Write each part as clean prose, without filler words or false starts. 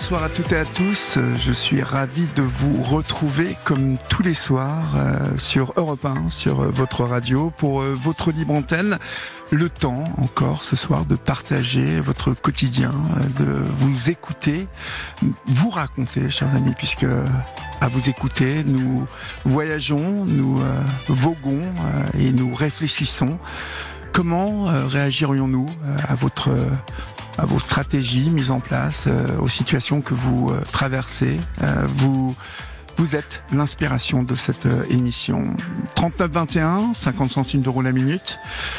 Bonsoir à toutes et à tous, je suis ravi de vous retrouver comme tous les soirs sur Europe 1, sur votre radio, pour votre libre antenne. Le temps encore ce soir de partager votre quotidien, de vous écouter, vous raconter, chers amis, puisque à vous écouter, nous voyageons, nous voguons et nous réfléchissons. Comment réagirions-nous à vos stratégies mises en place, aux situations que vous traversez. Vous êtes l'inspiration de cette émission. 3921, 50 centimes d'euros la minute.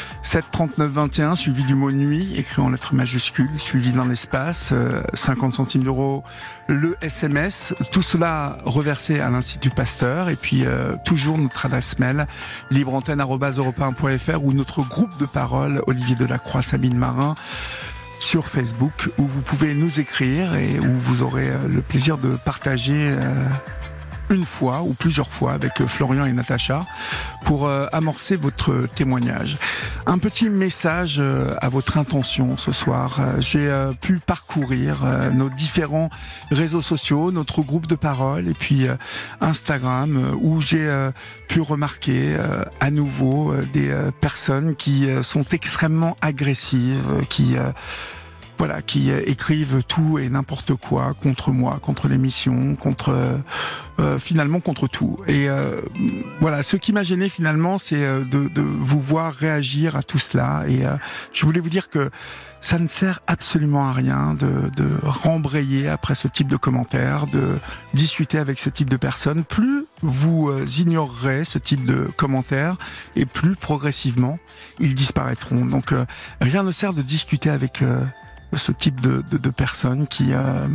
73921, suivi du mot nuit, écrit en lettres majuscules, suivi dans l'espace. 50 centimes d'euros le SMS. Tout cela reversé à l'Institut Pasteur. Et puis, toujours notre adresse mail, libreantenne@europe1.fr, ou notre groupe de parole, Olivier Delacroix, Sabine Marin, sur Facebook, où vous pouvez nous écrire et où vous aurez le plaisir de partager une fois ou plusieurs fois avec Florian et Natacha pour amorcer votre témoignage. Un petit message à votre intention ce soir. J'ai pu parcourir nos différents réseaux sociaux, notre groupe de parole et puis Instagram, où j'ai pu remarquer à nouveau des personnes qui sont extrêmement agressives, qui écrivent tout et n'importe quoi contre moi, contre l'émission, finalement contre tout. Et voilà, ce qui m'a gêné finalement, c'est de vous voir réagir à tout cela. Et je voulais vous dire que ça ne sert absolument à rien de rembrayer après ce type de commentaires, de discuter avec ce type de personnes. Plus vous ignorerez ce type de commentaires, et plus progressivement ils disparaîtront. Donc rien ne sert de discuter avec ce type de personnes qui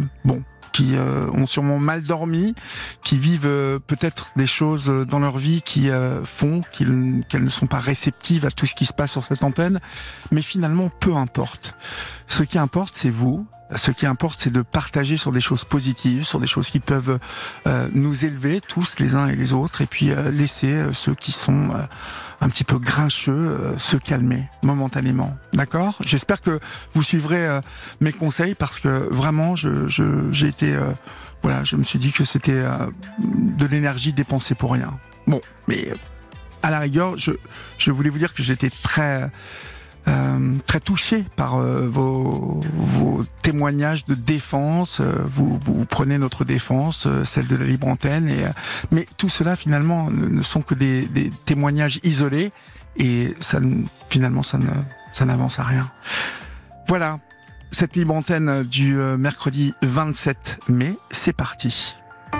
ont sûrement mal dormi, qui vivent peut-être des choses dans leur vie qui font qu'elles ne sont pas réceptives à tout ce qui se passe sur cette antenne. Mais finalement, peu importe. Ce qui importe, c'est vous. Ce qui importe, c'est de partager sur des choses positives, sur des choses qui peuvent nous élever tous les uns et les autres, et puis laisser ceux qui sont un petit peu grincheux se calmer momentanément. D'accord ? J'espère que vous suivrez mes conseils, parce que vraiment, j'ai été, je me suis dit que c'était de l'énergie dépensée pour rien. Bon, mais à la rigueur, je voulais vous dire que j'étais très touché par vos témoignages de défense. Vous prenez notre défense, celle de la libre antenne, mais tout cela finalement ne sont que des témoignages isolés, et finalement ça n'avance à rien. Voilà, cette libre antenne du mercredi 27 mai, c'est parti.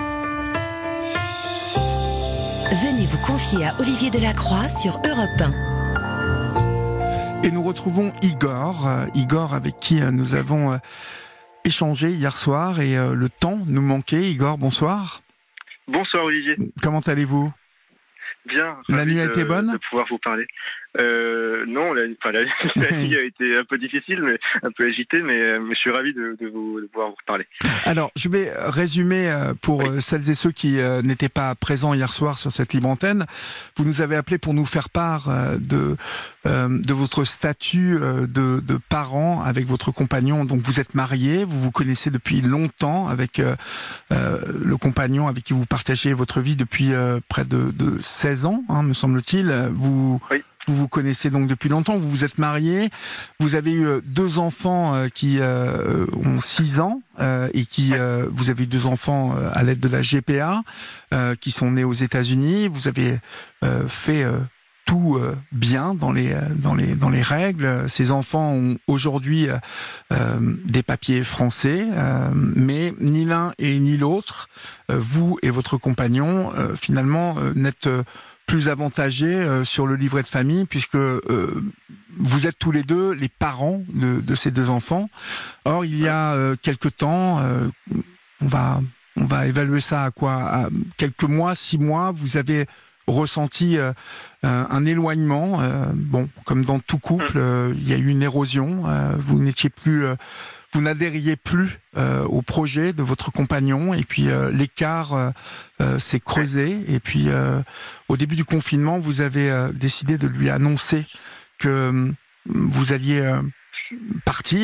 Venez vous confier à Olivier Delacroix sur Europe 1. Et nous retrouvons Igor avec qui nous avons échangé hier soir, et le temps nous manquait. Igor, bonsoir. Bonsoir Olivier. Comment allez-vous ? Bien. La nuit a été bonne ? De pouvoir vous parler. Non, la nuit a été un peu difficile, mais un peu agitée, mais je suis ravi de pouvoir vous reparler. Alors, je vais résumer pour celles et ceux qui n'étaient pas présents hier soir sur cette libre antenne. Vous nous avez appelé pour nous faire part de votre statut de parent avec votre compagnon. Donc, vous êtes mariés, vous vous connaissez depuis longtemps avec le compagnon avec qui vous partagez votre vie depuis près de 16 ans, me semble-t-il. Vous vous connaissez donc depuis longtemps, vous vous êtes mariés, vous avez eu 2 enfants qui ont 6 ans, et qui vous avez eu 2 enfants à l'aide de la GPA, qui sont nés aux États-Unis. Vous avez fait tout bien dans les règles. Ces enfants ont aujourd'hui des papiers français, mais ni l'un et ni l'autre, vous et votre compagnon, finalement n'êtes plus avantagés sur le livret de famille, puisque vous êtes tous les deux les parents de ces 2 enfants. Or, il y a quelque temps, on va évaluer ça à quelques mois, 6 mois, vous avez ressenti un éloignement. Comme dans tout couple, il y a eu une érosion. Vous n'adhériez plus au projet de votre compagnon, et puis l'écart s'est creusé. Et puis au début du confinement, vous avez décidé de lui annoncer que vous alliez partir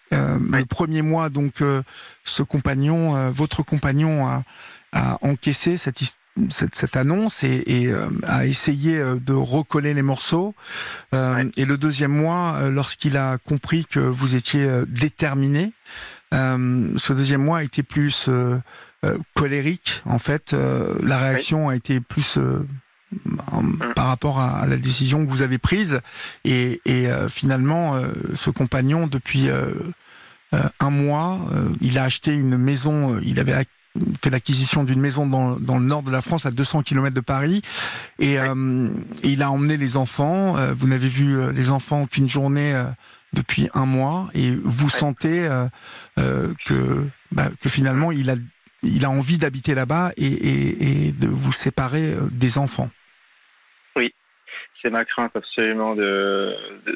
Le premier mois, donc, ce compagnon, votre compagnon a encaissé cette annonce et a essayé de recoller les morceaux. Et le deuxième mois, lorsqu'il a compris que vous étiez déterminé, ce deuxième mois a été plus colérique. En fait, la réaction a été plus par rapport à la décision que vous avez prise. Et finalement, ce compagnon, depuis un mois, il a acheté une maison. Il avait fait l'acquisition d'une maison dans le nord de la France, à 200 km de Paris, et il a emmené les enfants. Vous n'avez vu les enfants qu'une journée depuis un mois, et vous sentez que finalement il a envie d'habiter là-bas et de vous séparer des enfants. Oui, c'est ma crainte absolument de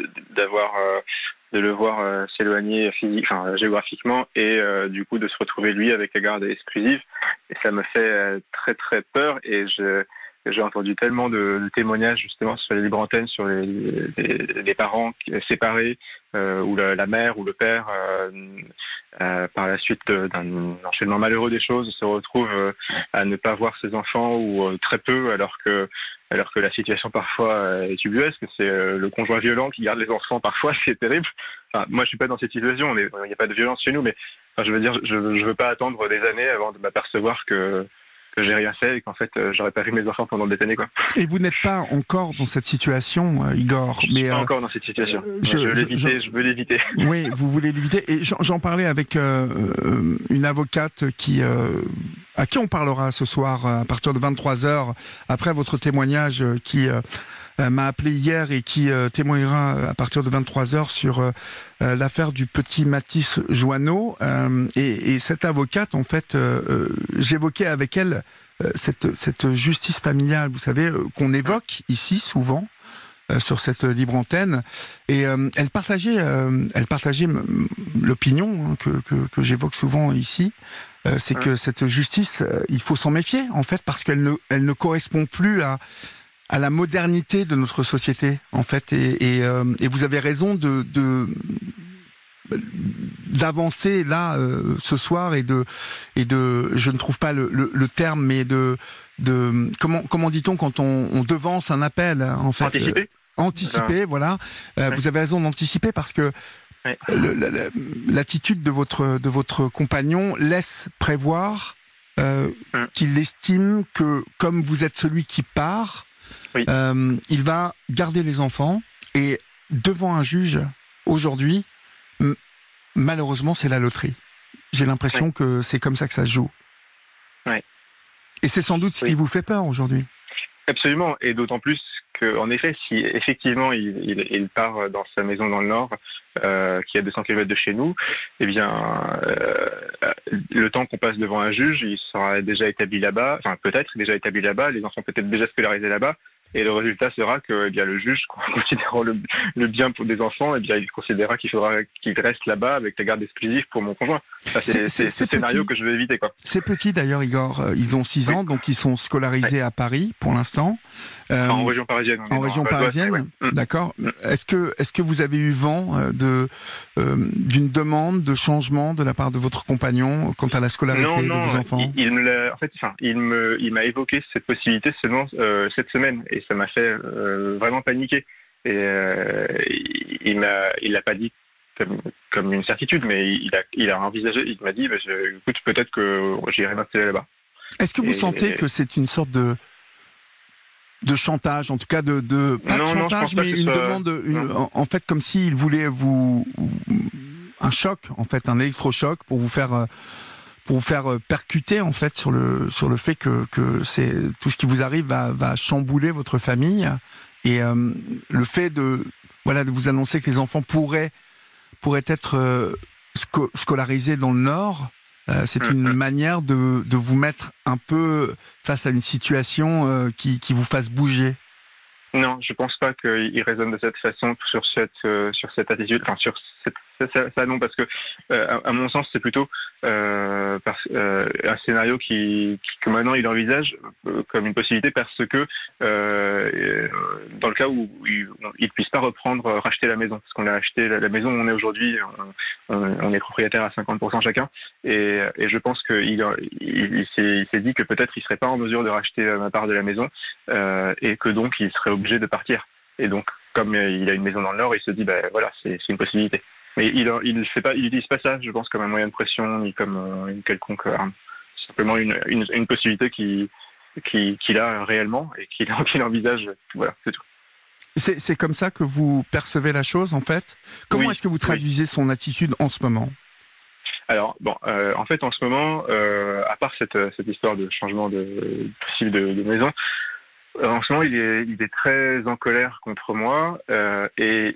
le voir s'éloigner géographiquement et du coup de se retrouver lui avec la garde exclusive. Et ça me fait très très peur, et j'ai entendu tellement de témoignages justement sur les libres antennes sur les parents séparés, ou la mère ou le père par la suite d'un enchaînement malheureux des choses se retrouve à ne pas voir ses enfants ou très peu, alors que la situation parfois est ubuesque. C'est le conjoint violent qui garde les enfants parfois, c'est terrible. Enfin, moi je suis pas dans cette situation, il n'y a pas de violence chez nous, mais je veux dire, je veux pas attendre des années avant de m'apercevoir que j'ai rien fait et qu'en fait j'aurais pas vu mes enfants pendant des années, quoi. Et vous n'êtes pas encore dans cette situation, Igor, mais pas encore dans cette situation. Je veux l'éviter. Oui, vous voulez l'éviter. Et j'en parlais avec une avocate à qui on parlera ce soir à partir de 23h, après votre témoignage, qui m'a appelé hier et qui témoignera à partir de 23h sur l'affaire du petit Mathis Joanneau. Et cette avocate, en fait, j'évoquais avec elle cette justice familiale, vous savez, qu'on évoque ici souvent sur cette libre antenne. Et elle partageait l'opinion que j'évoque souvent ici. C'est que cette justice, il faut s'en méfier, en fait, parce qu'elle ne correspond plus à la modernité de notre société, en fait, et vous avez raison d'avancer là ce soir et de je ne trouve pas le terme, mais de comment dit-on quand on devance un appel, en fait, anticiper, voilà. Vous avez raison d'anticiper, parce que l'attitude de votre compagnon laisse prévoir qu'il estime que, comme vous êtes celui qui part, il va garder les enfants, et devant un juge aujourd'hui, malheureusement, c'est la loterie. J'ai l'impression que c'est comme ça que ça se joue. Et c'est sans doute ce qui vous fait peur aujourd'hui. Absolument, et d'autant plus qu'en effet, si effectivement il part dans sa maison dans le Nord, qui est à 200 km de chez nous, eh bien, le temps qu'on passe devant un juge, il sera déjà établi là-bas, enfin peut-être déjà établi là-bas, les enfants peut-être déjà scolarisés là-bas, et le résultat sera que, eh bien, le juge, considérant le bien pour des enfants, eh bien, il considérera qu'il faudra qu'il reste là-bas avec la garde exclusive pour mon conjoint. Enfin, c'est ce scénario que je veux éviter, quoi. C'est petit d'ailleurs, Igor. Ils ont 6 ans, donc ils sont scolarisés à Paris pour l'instant. En région parisienne. En région parisienne, d'accord. Est-ce que vous avez eu vent d'une demande de changement de la part de votre compagnon quant à la scolarité de vos enfants? Il m'a évoqué cette possibilité seulement cette semaine, et ça m'a fait vraiment paniquer. Et il l'a pas dit comme une certitude, mais il a envisagé. Il m'a dit, écoute, peut-être que j'irai m'installer là-bas. Est-ce que vous sentez que c'est une sorte de chantage, en tout cas pas de chantage, mais une demande, en fait, comme s'il voulait un choc, en fait, un électrochoc pour vous faire percuter, en fait, sur le fait que c'est tout ce qui vous arrive va chambouler votre famille, et le fait de vous annoncer que les enfants pourraient être scolarisés dans le Nord. C'est une manière de vous mettre un peu face à une situation qui vous fasse bouger. Non, je pense pas qu'il raisonne de cette façon sur cette attitude, enfin sur ça non, parce que à mon sens, c'est plutôt un scénario que maintenant il envisage comme une possibilité, parce que dans le cas où il puisse pas racheter la maison, parce qu'on a acheté la maison où on est aujourd'hui, on est propriétaire à 50% chacun, et je pense qu'il s'est dit que peut-être il serait pas en mesure de racheter ma part de la maison, et que donc il serait obligé de partir. Et donc, comme il a une maison dans le Nord, il se dit, voilà, c'est une possibilité. Mais il n'utilise pas ça, je pense, comme un moyen de pression, ni comme une quelconque arme. C'est simplement une possibilité qu'il a réellement et qu'il envisage. Voilà, c'est tout. C'est comme ça que vous percevez la chose, en fait? Comment est-ce que vous traduisez son attitude en ce moment? Alors, en fait, en ce moment, à part cette histoire de changement possible de maison, en ce moment, il est très en colère contre moi, et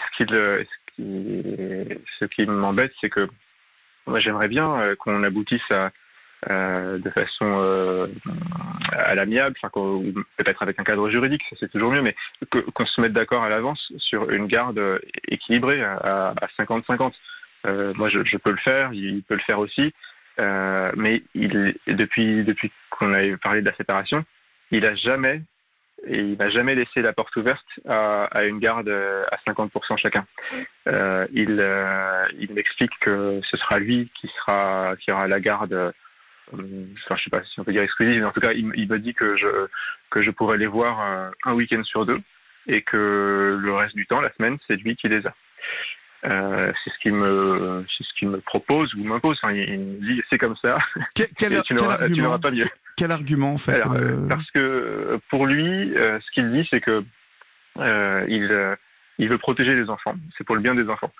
ce qui m'embête, c'est que moi, j'aimerais bien qu'on aboutisse de façon à l'amiable, peut-être avec un cadre juridique, ça c'est toujours mieux, mais qu'on se mette d'accord à l'avance sur une garde équilibrée à 50-50. Moi, je peux le faire, il peut le faire aussi, mais depuis qu'on a parlé de la séparation, il n'a jamais laissé la porte ouverte à une garde à 50% chacun. Il m'explique que ce sera lui qui aura la garde. Je sais pas si on peut dire exclusive, mais en tout cas, il me dit que je pourrais les voir un week-end sur deux, et que le reste du temps, la semaine, c'est lui qui les a. C'est ce qu'il me propose ou m'impose. Enfin, il me dit, c'est comme ça. Quel argument, pas mieux. Quel argument, en fait? Alors, parce que pour lui, ce qu'il dit, c'est que il veut protéger les enfants. C'est pour le bien des enfants.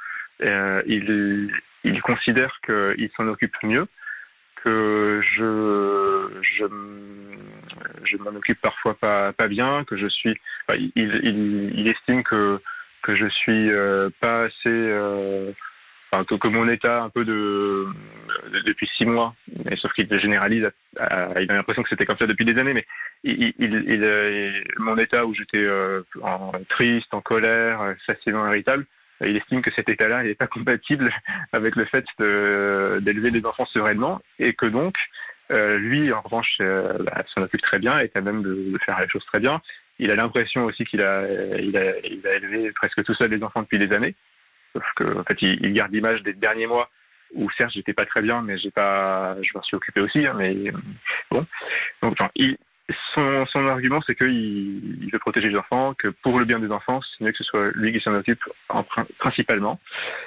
Il considère qu'il s'en occupe mieux, que je m'en occupe parfois pas bien, que je suis. Il estime que je suis pas assez. Que mon état un peu depuis 6 mois, mais sauf qu'il le généralise, il a l'impression que c'était comme ça depuis des années, mais mon état où j'étais triste, en colère, facilement irritable, il estime que cet état-là n'est pas compatible avec le fait d'élever des enfants sereinement, et que donc lui, en revanche, s'en occupe très bien, et à même de faire les choses très bien. Il a l'impression aussi qu'il a élevé presque tout seul les enfants depuis des années. Sauf que, en fait, il garde l'image des derniers mois où, certes, j'étais pas très bien, mais je m'en suis occupé aussi, hein, mais bon. Donc, son argument, c'est qu'il veut protéger les enfants, que pour le bien des enfants, c'est mieux que ce soit lui qui s'en occupe principalement.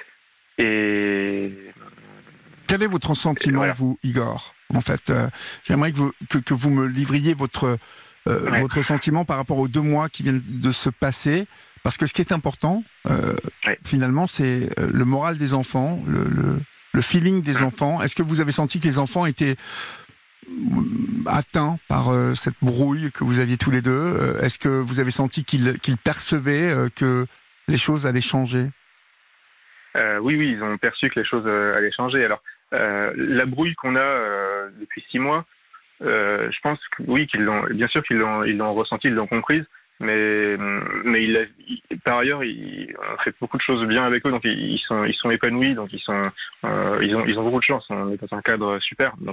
Et quel est votre sentiment, voilà, vous, Igor? En fait, j'aimerais que vous me livriez votre sentiment par rapport aux 2 mois qui viennent de se passer. Parce que ce qui est important, finalement, c'est le moral des enfants, le feeling des enfants. Est-ce que vous avez senti que les enfants étaient atteints par cette brouille que vous aviez tous les deux? Est-ce que vous avez senti qu'ils percevaient que les choses allaient changer? Oui, ils ont perçu que les choses allaient changer. Alors, la brouille qu'on a depuis 6 mois, je pense que oui, bien sûr qu'ils l'ont ressenti, ils l'ont comprise. Mais par ailleurs, on fait beaucoup de choses bien avec eux, donc ils sont épanouis, donc ils ont beaucoup de chance. On est dans un cadre super, donc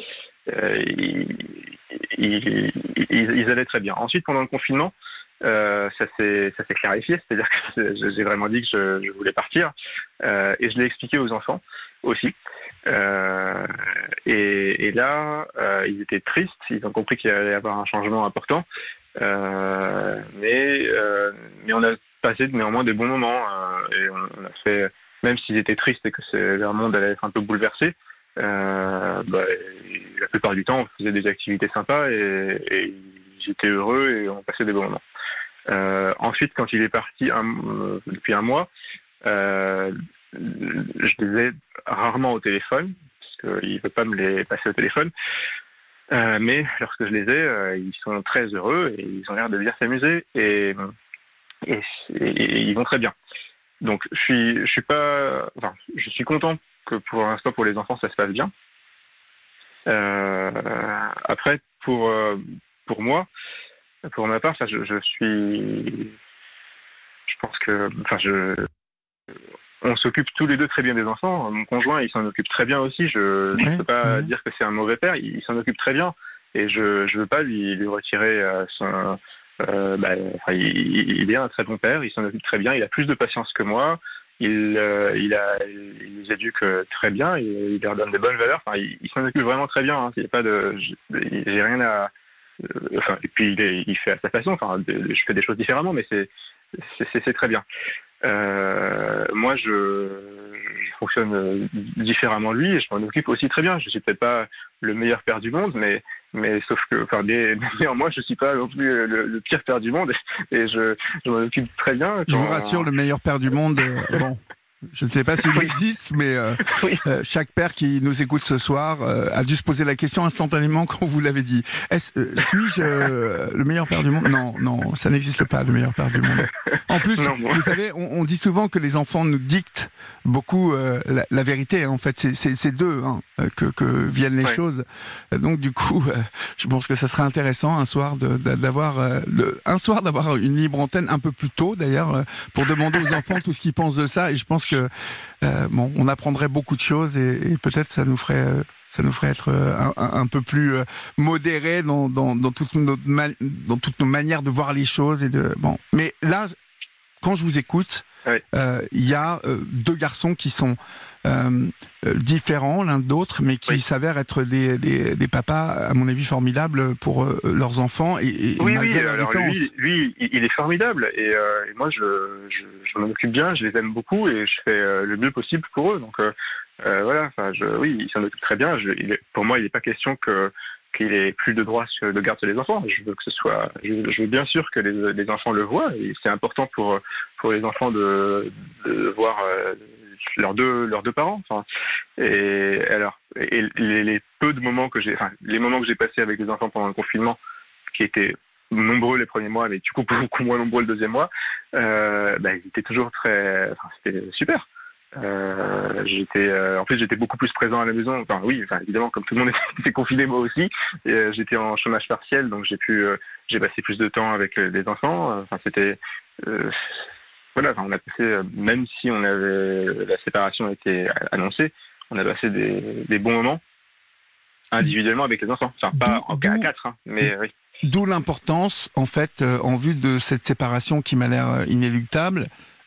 ils allaient très bien. Ensuite, pendant le confinement, ça s'est clarifié, c'est-à-dire que j'ai vraiment dit que je voulais partir, et je l'ai expliqué aux enfants aussi. Et là, ils étaient tristes, ils ont compris qu'il allait y avoir un changement important. Mais on a passé néanmoins des bons moments, et on a fait, même s'ils étaient tristes et que leur monde allait être un peu bouleversé, la plupart du temps on faisait des activités sympas, et j'étais heureux et on passait des bons moments. Ensuite, quand il est parti depuis 1 mois, je les ai rarement au téléphone, parce qu'il ne veut pas me les passer au téléphone. Mais lorsque je les ai, ils sont très heureux et ils ont l'air de bien s'amuser, et ils vont très bien. Donc je suis content que pour l'instant pour les enfants ça se passe bien. Après pour moi, pour ma part, je pense que on s'occupe tous les deux très bien des enfants. Mon conjoint, il s'en occupe très bien aussi. Je ne peux pas dire que c'est un mauvais père. Il s'en occupe très bien. Et je veux pas lui retirer son... il est un très bon père. Il s'en occupe très bien. Il a plus de patience que moi. Il les éduque très bien. Il leur donne des bonnes valeurs. Enfin, il s'en occupe vraiment très bien. Hein. Il y a pas de... J'ai rien à... et puis il fait à sa façon. Enfin, je fais des choses différemment, mais c'est très bien. Moi, je fonctionne différemment de lui et je m'en occupe aussi très bien. Je suis peut-être pas le meilleur père du monde, mais sauf que, néanmoins, je suis pas non plus le pire père du monde et je m'en occupe très bien. Je vous rassure, le meilleur père du monde, bon. Je ne sais pas s'il existe, mais oui. Chaque père qui nous écoute ce soir a dû se poser la question instantanément quand vous l'avez dit. Suis-je le meilleur père du monde ? Non, ça n'existe pas, le meilleur père du monde. En plus, vous savez, on dit souvent que les enfants nous dictent beaucoup la vérité. En fait, c'est d'eux que viennent les choses. Donc, du coup, je pense que ça serait intéressant un soir d'avoir une libre antenne un peu plus tôt, d'ailleurs, pour demander aux enfants tout ce qu'ils pensent de ça. Et je pense que on apprendrait beaucoup de choses et peut-être ça nous ferait être un peu plus modéré dans toutes nos manières de voir les choses Mais là, quand je vous écoute, il y a deux garçons qui sont différents l'un de l'autre, mais qui s'avèrent être des papas, à mon avis, formidables pour leurs enfants. Et malgré la différence. Lui, il est formidable. Et moi, je m'en occupe bien, je les aime beaucoup et je fais le mieux possible pour eux. Donc voilà, il s'en occupe très bien. Pour moi, il n'est pas question qu'il ait plus de droits de garde sur les enfants. Je veux bien sûr que les enfants le voient et c'est important pour les enfants de voir leurs deux parents. Enfin, et les peu de moments les moments que j'ai passés avec les enfants pendant le confinement, qui étaient nombreux les premiers mois, mais du coup beaucoup moins nombreux le deuxième mois, ils étaient toujours c'était super. En plus j'étais beaucoup plus présent à la maison. Évidemment, comme tout le monde était confiné, moi aussi. J'étais en chômage partiel, donc j'ai passé plus de temps avec les enfants. On a passé, même si la séparation était annoncée, on a passé des bons moments individuellement avec les enfants. Enfin, pas à quatre, mais oui. D'où l'importance, en fait, en vue de cette séparation qui m'a l'air inéluctable,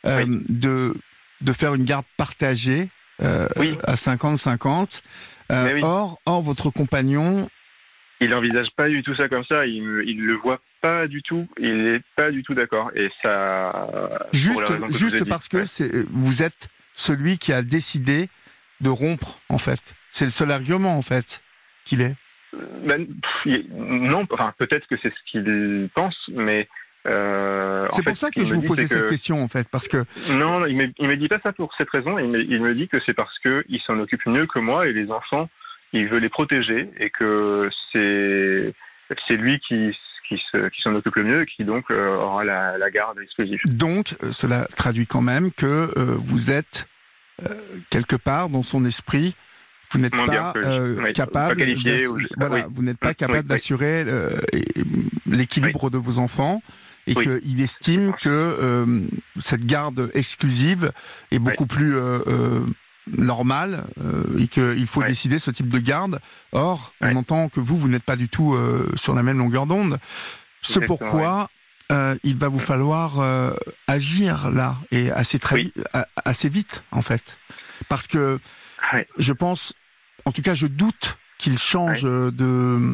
de faire une garde partagée à 50-50. Or, votre compagnon... Il n'envisage pas du tout ça comme ça. Il le voit pas du tout. Il n'est pas du tout d'accord. Et ça... Juste parce que vous êtes celui qui a décidé de rompre, en fait. C'est le seul argument, en fait, qu'il est. Non, peut-être que c'est ce qu'il pense, mais... c'est pour ça que je vous posais cette question, en fait, parce que... Non, il me dit pas ça pour cette raison. Il me dit que c'est parce que il s'en occupe mieux que moi et les enfants, il veut les protéger et que c'est lui qui s'en occupe le mieux et qui donc aura la garde exclusive. Donc, cela traduit quand même que vous êtes quelque part dans son esprit. Vous n'êtes pas capable, vous n'êtes pas capable d'assurer l'équilibre de vos enfants et qu'il estime que cette garde exclusive est beaucoup plus normale et qu'il faut décider ce type de garde. Or, on entend que vous n'êtes pas du tout sur la même longueur d'onde. C'est pourquoi il va vous falloir agir là et assez vite en fait, parce que je pense. En tout cas, je doute qu'il change de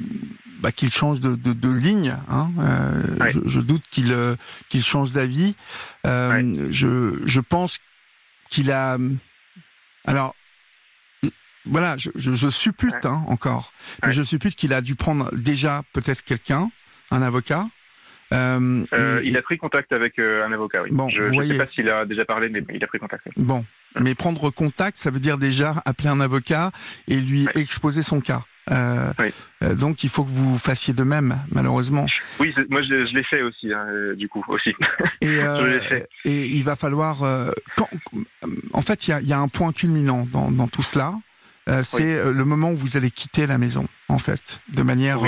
ligne. Je doute qu'il change d'avis. Je pense qu'il a. Alors, voilà, je suppute encore, mais je suppute qu'il a dû prendre déjà peut-être un avocat. Il a pris contact avec un avocat, oui. Bon, je ne sais pas s'il a déjà parlé, mais il a pris contact. Bon, mais prendre contact, ça veut dire déjà appeler un avocat et lui exposer son cas. Donc il faut que vous fassiez de même, malheureusement. Oui, moi je l'ai fait aussi, du coup, aussi. Et il va falloir... en fait, il y a un point culminant dans tout cela. C'est le moment où vous allez quitter la maison, en fait, de manière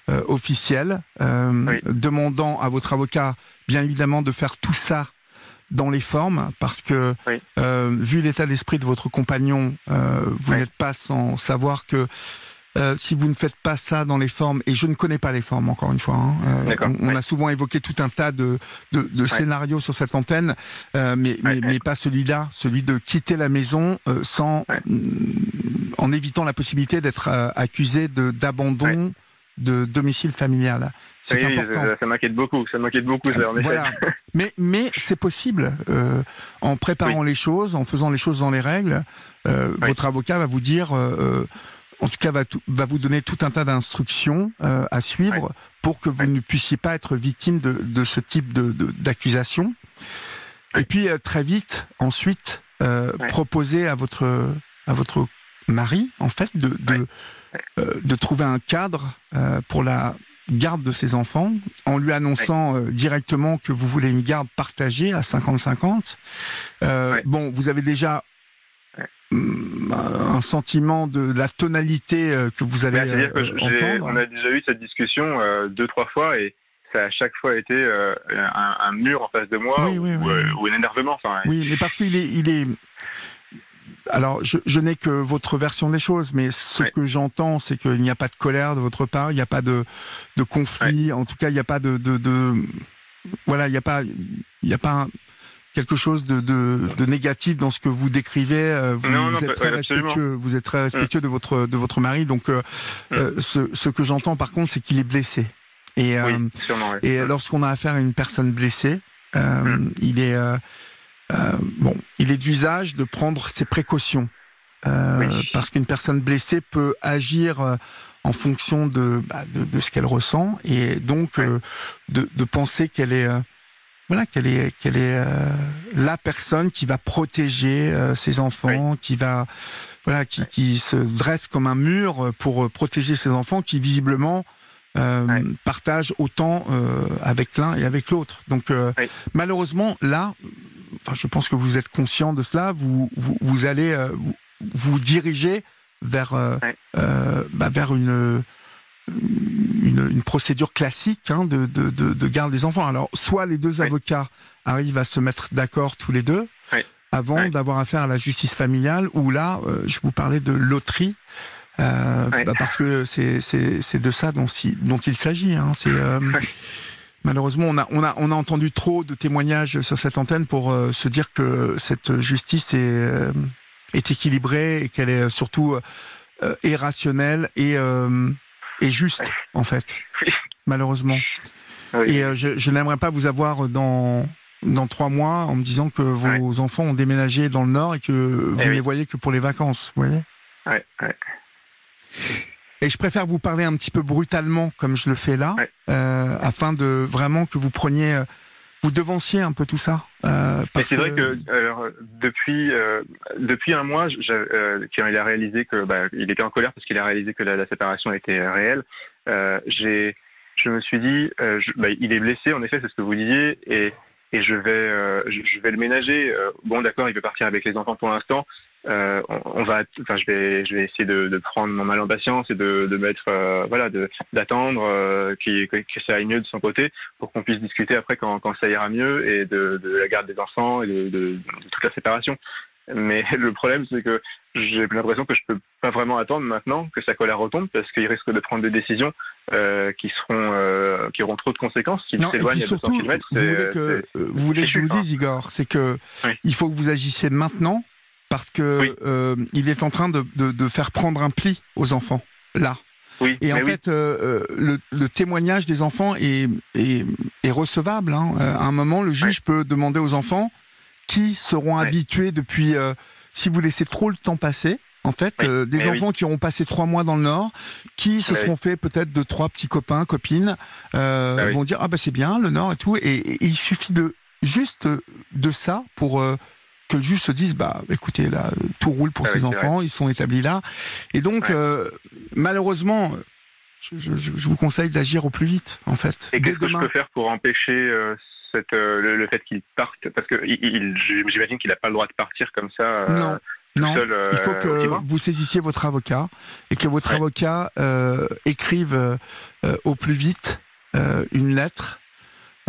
officielle, demandant à votre avocat, bien évidemment, de faire tout ça dans les formes, parce que vu l'état d'esprit de votre compagnon, vous n'êtes pas sans savoir que si vous ne faites pas ça dans les formes, et je ne connais pas les formes encore une fois, on a souvent évoqué tout un tas de scénarios sur cette antenne, mais pas celui-là, celui de quitter la maison sans en évitant la possibilité d'être accusé d'abandon de domicile familial. C'est important. Ça m'inquiète beaucoup. Ça, en effet. Voilà. Mais c'est possible. En préparant les choses, en faisant les choses dans les règles, votre avocat va vous dire, en tout cas, va vous donner tout un tas d'instructions à suivre pour que vous ne puissiez pas être victime de ce type d'accusation. Et puis très vite, ensuite, proposer à votre mari, en fait, de trouver un cadre pour la garde de ses enfants, en lui annonçant directement que vous voulez une garde partagée à 50-50. Bon, vous avez déjà un sentiment de la tonalité que vous allez entendre. On a déjà eu cette discussion 2-3 fois et ça a à chaque fois été un mur en face de moi ou un énervement. Oui, mais parce qu'il est... Alors, je n'ai que votre version des choses, mais ce que j'entends, c'est qu'il n'y a pas de colère de votre part, il n'y a pas de conflit, en tout cas, il n'y a pas voilà, il n'y a pas quelque chose de négatif dans ce que vous décrivez. Vous êtes très respectueux. Vous êtes très respectueux de votre mari. Donc, ce que j'entends, par contre, c'est qu'il est blessé. Et lorsqu'on a affaire à une personne blessée, il est d'usage de prendre ses précautions. Parce qu'une personne blessée peut agir en fonction de ce qu'elle ressent, et donc de penser qu'elle est la personne qui va protéger ses enfants, qui se dresse comme un mur pour protéger ses enfants, qui visiblement partagent autant avec l'un et avec l'autre. Donc malheureusement là, je pense que vous êtes conscient de cela, vous allez vous diriger vers une procédure classique de garde des enfants. Alors, soit les deux avocats arrivent à se mettre d'accord tous les deux avant d'avoir affaire à la justice familiale, ou là, je vous parlais de loterie, parce que c'est de ça dont il s'agit. Malheureusement, on a entendu trop de témoignages sur cette antenne pour se dire que cette justice est équilibrée et qu'elle est surtout est rationnelle et juste, en fait, malheureusement. Et je n'aimerais pas vous avoir dans 3 mois en me disant que vos enfants ont déménagé dans le Nord et que vous ne les voyez que pour les vacances, vous voyez. Et je préfère vous parler un petit peu brutalement, comme je le fais là, afin de vraiment que vous vous devanciez un peu tout ça. C'est vrai que depuis un mois, quand il a réalisé que il était en colère parce qu'il a réalisé que la séparation était réelle, je me suis dit, il est blessé, en effet, c'est ce que vous disiez, et je vais le ménager. Bon, d'accord, il veut partir avec les enfants pour l'instant. Je vais essayer de prendre mon mal en patience et de mettre, d'attendre que ça aille mieux de son côté pour qu'on puisse discuter après quand ça ira mieux, et de la garde des enfants et de toute la séparation. Mais le problème, c'est que j'ai l'impression que je peux pas vraiment attendre maintenant que sa colère retombe, parce qu'il risque de prendre des décisions qui auront trop de conséquences s'il s'éloigne à 200 km. Vous voulez que je vous dise, Igor, c'est que il faut que vous agissiez maintenant, parce que il est en train de faire prendre un pli aux enfants, là. Et en fait, le témoignage des enfants est recevable. À un moment, le juge peut demander aux enfants qui seront habitués depuis... si vous laissez trop le temps passer, en fait, des enfants qui auront passé 3 mois dans le Nord, qui se seront fait peut-être 2-3 petits copains, copines, vont dire c'est bien, le Nord et tout. Et il suffit juste de ça pour... que le juge se dise, écoutez, là, tout roule pour ces enfants, ils sont établis là. Et donc, malheureusement, je vous conseille d'agir au plus vite, en fait. Et qu'est-ce que je peux faire pour empêcher le fait qu'il parte? Parce que j'imagine qu'il n'a pas le droit de partir comme ça. Non, seul, il faut que vous saisissiez votre avocat et que votre avocat écrive au plus vite une lettre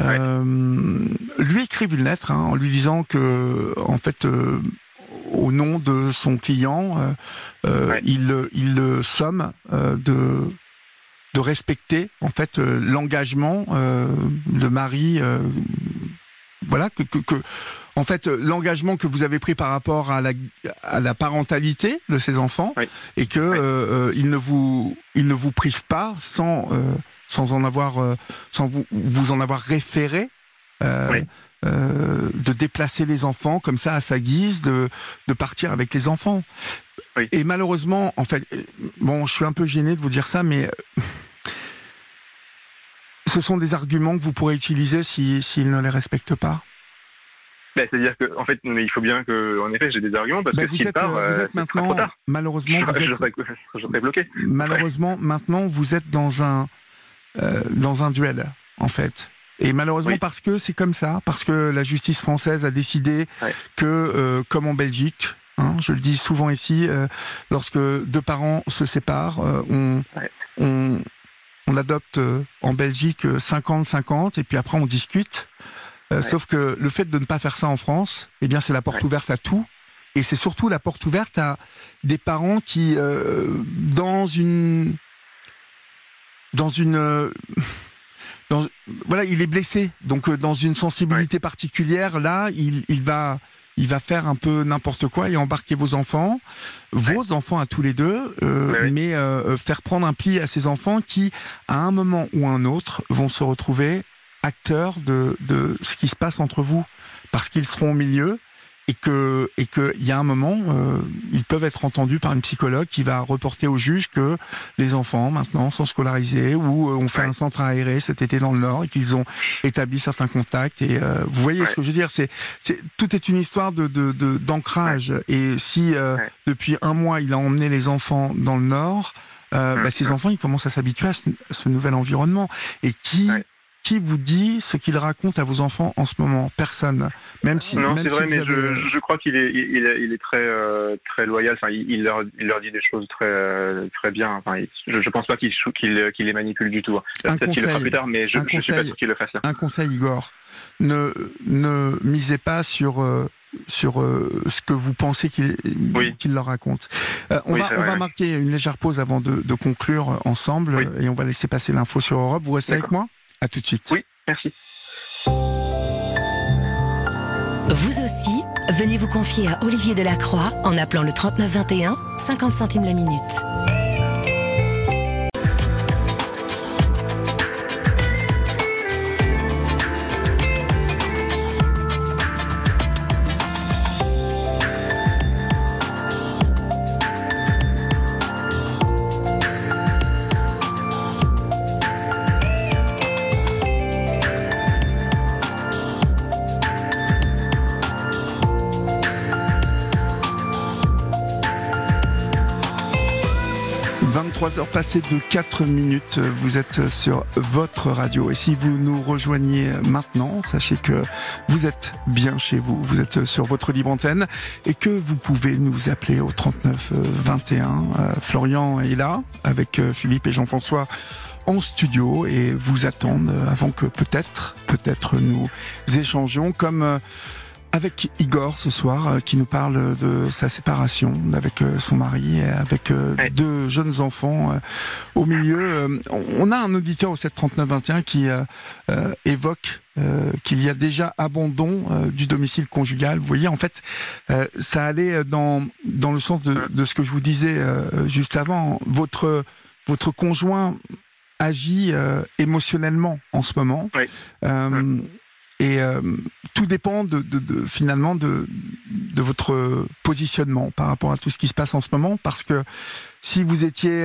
lui écrivent une lettre en lui disant que, en fait, au nom de son client, il le somme de respecter en fait l'engagement de Marie. Voilà que en fait l'engagement que vous avez pris par rapport à la parentalité de ces enfants, et que il ne vous prive pas sans vous en avoir référé, de déplacer les enfants comme ça à sa guise, de partir avec les enfants. Et malheureusement, en fait, bon, je suis un peu gêné de vous dire ça, mais ce sont des arguments que vous pourrez utiliser s'il ne les respecte pas. C'est-à-dire que, en fait, il faut bien que, en effet, j'ai des arguments parce que vous êtes maintenant, trop tard. Malheureusement, je serais bloqué. Malheureusement, maintenant, vous êtes dans un duel, en fait. Et malheureusement, parce que c'est comme ça, parce que la justice française a décidé que, comme en Belgique, je le dis souvent ici, lorsque deux parents se séparent, on adopte en Belgique 50-50 et puis après on discute. Sauf que le fait de ne pas faire ça en France, eh bien c'est la porte ouverte à tout. Et c'est surtout la porte ouverte à des parents qui, voilà, il est blessé. Donc dans une sensibilité particulière, là, il va faire un peu n'importe quoi et embarquer vos enfants à tous les deux, mais faire prendre un pli à ces enfants qui, à un moment ou un autre, vont se retrouver acteurs de ce qui se passe entre vous, parce qu'ils seront au milieu et que il y a un moment, ils peuvent être entendus par une psychologue qui va reporter au juge que les enfants maintenant sont scolarisés ou ont fait un centre aéré cet été dans le Nord et qu'ils ont établi certains contacts. Et vous voyez ce que je veux dire, tout est une histoire d'ancrage. Et si depuis un mois il a emmené les enfants dans le Nord, ces enfants ils commencent à s'habituer à ce nouvel environnement. Et qui vous dit ce qu'il raconte à vos enfants en ce moment? Personne. Même si. Non, c'est vrai, mais je crois qu'il est très très loyal. Enfin, il leur dit des choses très très bien. Enfin, je pense pas qu'il les manipule du tout. Peut-être qu'il le fera plus tard, mais je suis pas sûr qu'il le fasse là. Un conseil, Igor. Ne misez pas sur ce que vous pensez qu'il leur raconte. On va marquer une légère pause avant de conclure ensemble, et on va laisser passer l'info sur Europe. Vous restez avec moi? À tout de suite. Oui, merci. Vous aussi, venez vous confier à Olivier Delacroix en appelant le 39 21, 50 centimes la minute. Heures passées de 4 minutes, vous êtes sur votre radio. Et si vous nous rejoignez maintenant, sachez que vous êtes bien chez vous, vous êtes sur votre libre antenne et que vous pouvez nous appeler au 39 21. Florian est là avec Philippe et Jean-François en studio et vous attendent avant que peut-être nous échangions comme avec Igor ce soir, qui nous parle de sa séparation avec son mari et avec deux jeunes enfants au milieu. On a un auditeur au 739-21 qui évoque qu'il y a déjà abandon du domicile conjugal. Vous voyez, en fait, ça allait dans le sens de ce que je vous disais juste avant. Votre conjoint agit émotionnellement en ce moment. Et tout dépend finalement de votre positionnement par rapport à tout ce qui se passe en ce moment, parce que si vous étiez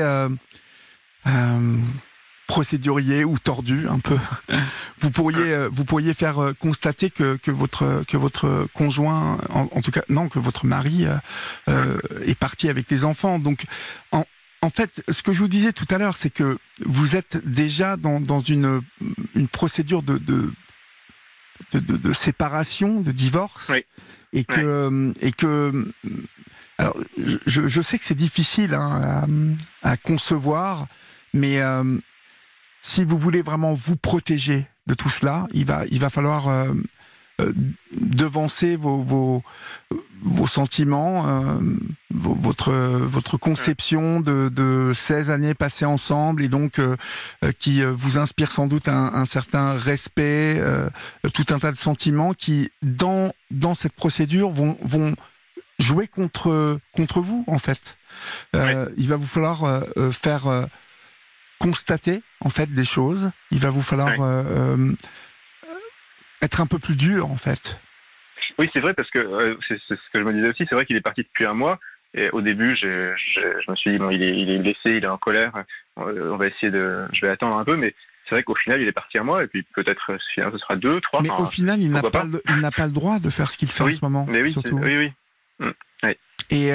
procédurier ou tordu un peu, vous pourriez faire constater que votre conjoint, en tout cas non, que votre mari est parti avec les enfants. Donc en fait, ce que je vous disais tout à l'heure, c'est que vous êtes déjà dans une procédure de séparation, de divorce, et que alors je sais que c'est difficile à concevoir, mais si vous voulez vraiment vous protéger de tout cela. Il va falloir devancer vos sentiments, votre conception de 16 années passées ensemble, et donc qui vous inspire sans doute un certain respect, tout un tas de sentiments qui, dans cette procédure, vont jouer contre vous, en fait. Oui. Il va vous falloir faire constater, en fait, des choses. Il va vous falloir être un peu plus dur, en fait. Oui, c'est vrai, parce que c'est ce que je me disais aussi. C'est vrai qu'il est parti depuis un mois. Et au début, je me suis dit, bon, il est blessé, il est en colère. On va essayer je vais attendre un peu. Mais c'est vrai qu'au final, il est parti un mois. Et puis peut-être, ce sera 2, 3. Mais au final, il n'a pas le droit de faire ce qu'il fait en ce moment. Mais oui, surtout. Oui. Oui. Et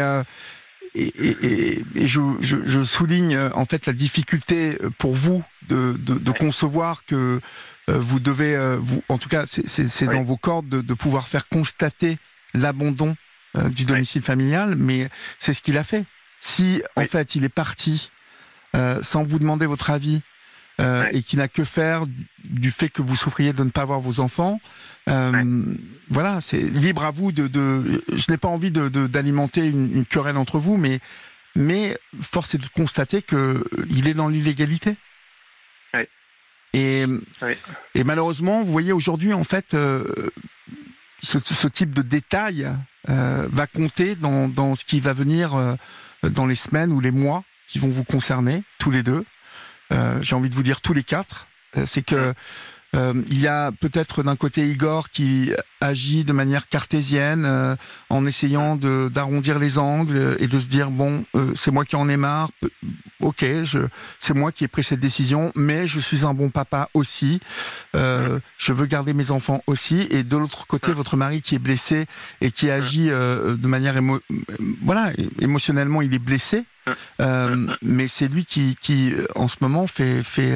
je souligne en fait la difficulté pour vous de concevoir que vous devez, en tout cas c'est dans vos cordes de pouvoir faire constater l'abandon du domicile familial, mais c'est ce qu'il a fait. Si en fait il est parti sans vous demander votre avis, et qui n'a que faire du fait que vous souffriez de ne pas voir vos enfants, voilà, c'est libre à vous je n'ai pas envie d'alimenter une querelle entre vous, mais force est de constater que il est dans l'illégalité. Et malheureusement, vous voyez, aujourd'hui, en fait, ce type de détail va compter dans ce qui va venir dans les semaines ou les mois qui vont vous concerner, tous les deux. J'ai envie de vous dire tous les quatre. C'est que il y a peut-être d'un côté Igor qui agit de manière cartésienne, en essayant d'arrondir les angles et de se dire bon, c'est moi qui en ai marre. Ok, c'est moi qui ai pris cette décision, mais je suis un bon papa aussi. Je veux garder mes enfants aussi. Et de l'autre côté, votre mari qui est blessé et qui agit de manière émotionnellement, il est blessé. Mais c'est lui qui en ce moment fait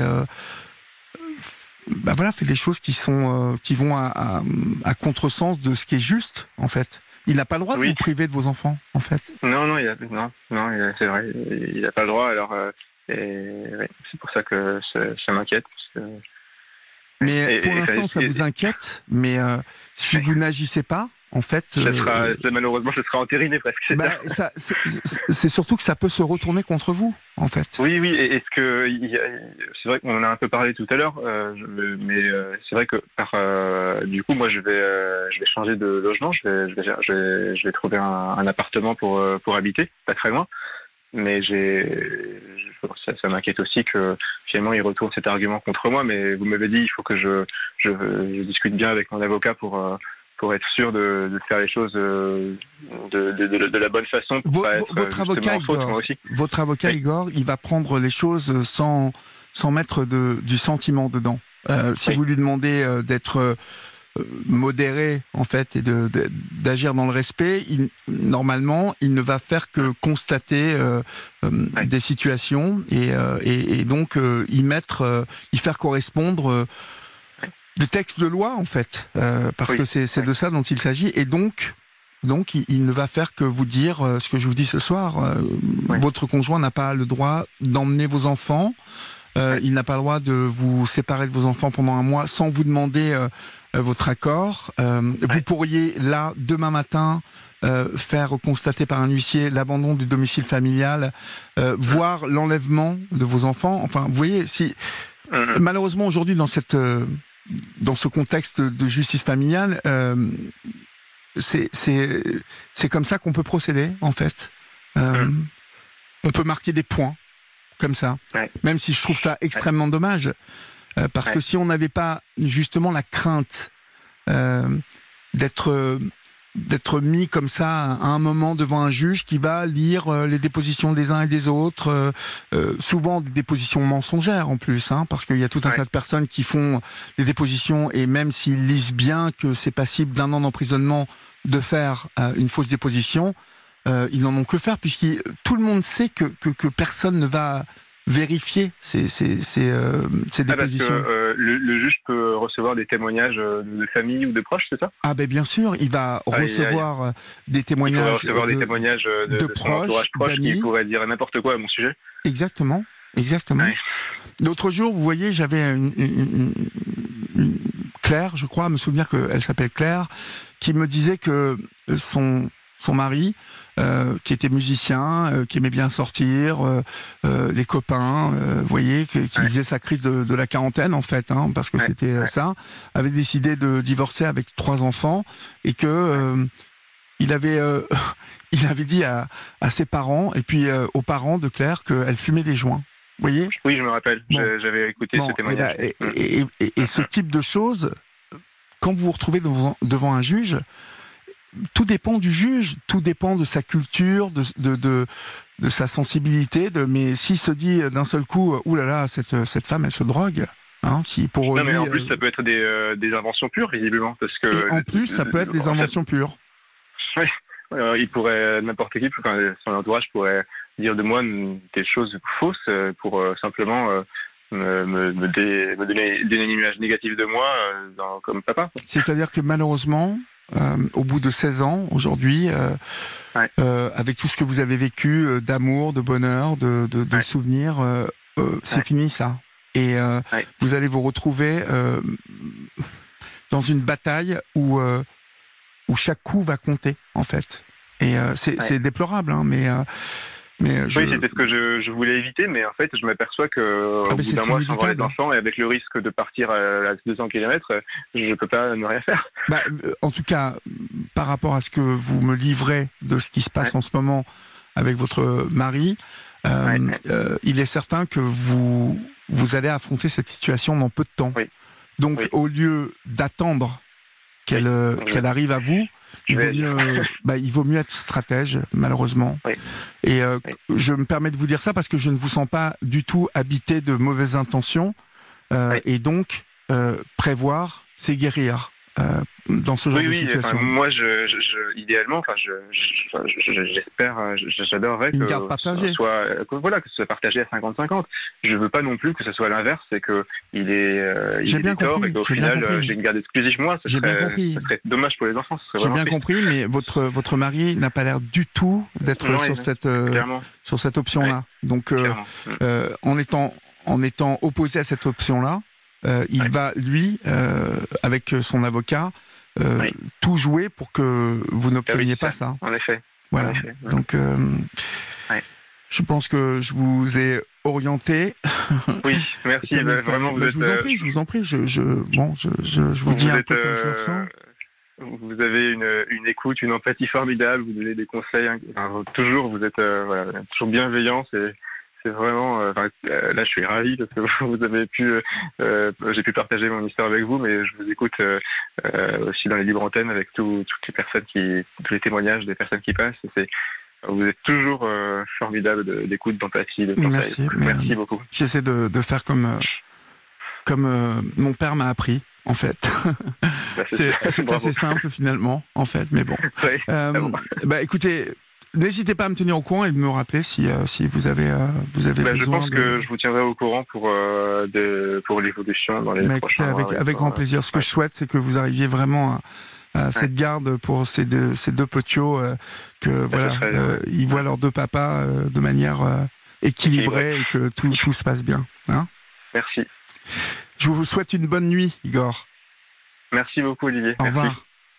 des choses qui vont à contresens de ce qui est juste, en fait. Il n'a pas le droit de vous priver de vos enfants, en fait. Non, c'est vrai, il n'a pas le droit. Alors, c'est pour ça que ça m'inquiète. Parce que... Mais pour l'instant, ça vous inquiète. Mais si vous n'agissez pas, en fait, malheureusement, ce sera entériné presque. C'est surtout que ça peut se retourner contre vous, en fait. Oui. Et est-ce que c'est vrai qu'on en a un peu parlé tout à l'heure, mais c'est vrai que du coup, moi, je vais changer de logement. Je vais trouver un appartement pour habiter, pas très loin. Mais ça m'inquiète aussi que finalement il retourne cet argument contre moi. Mais vous m'avez dit, il faut que je discute bien avec mon avocat pour être sûr de faire les choses de la bonne façon. Votre avocat, Igor, il va prendre les choses sans mettre du sentiment dedans. Si vous lui demandez d'être modéré, en fait, et d'agir dans le respect, normalement, il ne va faire que constater des situations et donc y faire correspondre des textes de loi, en fait, parce que c'est de ça dont il s'agit. Et donc il ne va faire que vous dire ce que je vous dis ce soir. Votre conjoint n'a pas le droit d'emmener vos enfants. Il n'a pas le droit de vous séparer de vos enfants pendant un mois sans vous demander votre accord. Vous pourriez, là, demain matin, faire constater par un huissier l'abandon du domicile familial, voire l'enlèvement de vos enfants. Enfin, vous voyez, malheureusement, aujourd'hui, dans ce contexte de justice familiale, c'est comme ça qu'on peut procéder, en fait. On peut marquer des points comme ça, même si je trouve ça extrêmement dommage, parce que si on n'avait pas justement la crainte d'être mis comme ça à un moment devant un juge qui va lire les dépositions des uns et des autres, souvent des dépositions mensongères en plus, parce qu'il y a tout un tas de personnes qui font des dépositions et même s'ils lisent bien que c'est passible d'1 an d'emprisonnement de faire une fausse déposition, ils n'en ont que faire, puisque tout le monde sait que personne ne va vérifier ces dépositions. Parce que le juge peut recevoir des témoignages de famille ou de proches, c'est ça ? Ah ben bien sûr, il va recevoir des témoignages de proches, d'amis, qui pourraient dire n'importe quoi à mon sujet. Exactement. L'autre jour, vous voyez, j'avais Claire, je crois, me souvenir qu'elle s'appelle Claire, qui me disait que son mari, qui était musicien, qui aimait bien sortir, les copains, vous voyez, qui faisait sa crise de la quarantaine en fait, hein, parce que c'était ça, avait décidé de divorcer avec 3 enfants et que il avait dit à ses parents et puis aux parents de Claire qu'elle fumait des joints. Vous voyez ? Oui, je me rappelle. Bon. J'avais écouté ce témoignage. Et ce type de choses, quand vous vous retrouvez devant un juge, tout dépend du juge, tout dépend de sa culture, de sa sensibilité. Mais s'il se dit d'un seul coup, oulala, cette femme, elle se drogue. Hein, si pour non, lui, mais en plus, ça peut être des inventions pures, visiblement, parce que. Et en plus, ça peut être des inventions pures. Oui. Il pourrait, n'importe qui, son entourage pourrait dire de moi des choses fausses pour simplement me donner une image négative de moi comme papa. C'est-à-dire que malheureusement, au bout de 16 ans, aujourd'hui, avec tout ce que vous avez vécu d'amour, de bonheur, de souvenirs, c'est fini ça. Et vous allez vous retrouver dans une bataille où chaque coup va compter, en fait. Et c'est déplorable, hein, mais oui, c'était ce que je voulais éviter, mais en fait, je m'aperçois que au bout d'un mois, sans avoir les enfants, et avec le risque de partir à 200 km, je peux pas ne rien faire. En tout cas, par rapport à ce que vous me livrez de ce qui se passe en ce moment avec votre mari, il est certain que vous allez affronter cette situation dans peu de temps. Oui. Donc, au lieu d'attendre qu'elle arrive à vous, il vaut mieux être stratège, malheureusement. Oui. Et je me permets de vous dire ça parce que je ne vous sens pas du tout habité de mauvaises intentions. Et donc, prévoir, c'est guérir dans ce genre de situation. Moi, idéalement, j'espère, j'adorerais que ce soit partagé à 50-50. Je veux pas non plus que ce soit l'inverse, c'est que il est tort et qu'au final, j'ai une garde exclusive moi. Ce serait dommage pour les enfants. J'ai bien compris, mais votre mari n'a pas l'air du tout d'être sur cette option-là. Donc, en étant opposé à cette option-là, il va, lui, avec son avocat, tout jouer pour que vous n'obteniez pas ça. En effet. Voilà. Donc, je pense que je vous ai orienté. Oui, merci. Vraiment, je vous en prie. Je vous dis un peu comme je le ressens. Vous avez une écoute, une empathie formidable. Vous donnez des conseils. Toujours, vous êtes toujours bienveillant. C'est vraiment là je suis ravi parce que vous avez j'ai pu partager mon histoire avec vous, mais je vous écoute aussi dans les libres antennes avec toutes les personnes tous les témoignages des personnes qui passent. Vous êtes toujours formidable d'écoute, d'empathie, de conseils. Merci beaucoup. J'essaie de faire comme mon père m'a appris, en fait. C'est assez simple finalement, en fait, mais bon. Oui, écoutez, n'hésitez pas à me tenir au courant et de me rappeler si vous avez besoin. Je pense que je vous tiendrai au courant pour l'évolution dans les prochains mois. Avec grand plaisir. Ce que je souhaite, c'est que vous arriviez vraiment à cette garde pour ces deux petiots, ils voient leurs deux papas de manière équilibrée et que tout se passe bien. Hein ? Merci. Je vous souhaite une bonne nuit, Igor. Merci beaucoup, Olivier. Au revoir.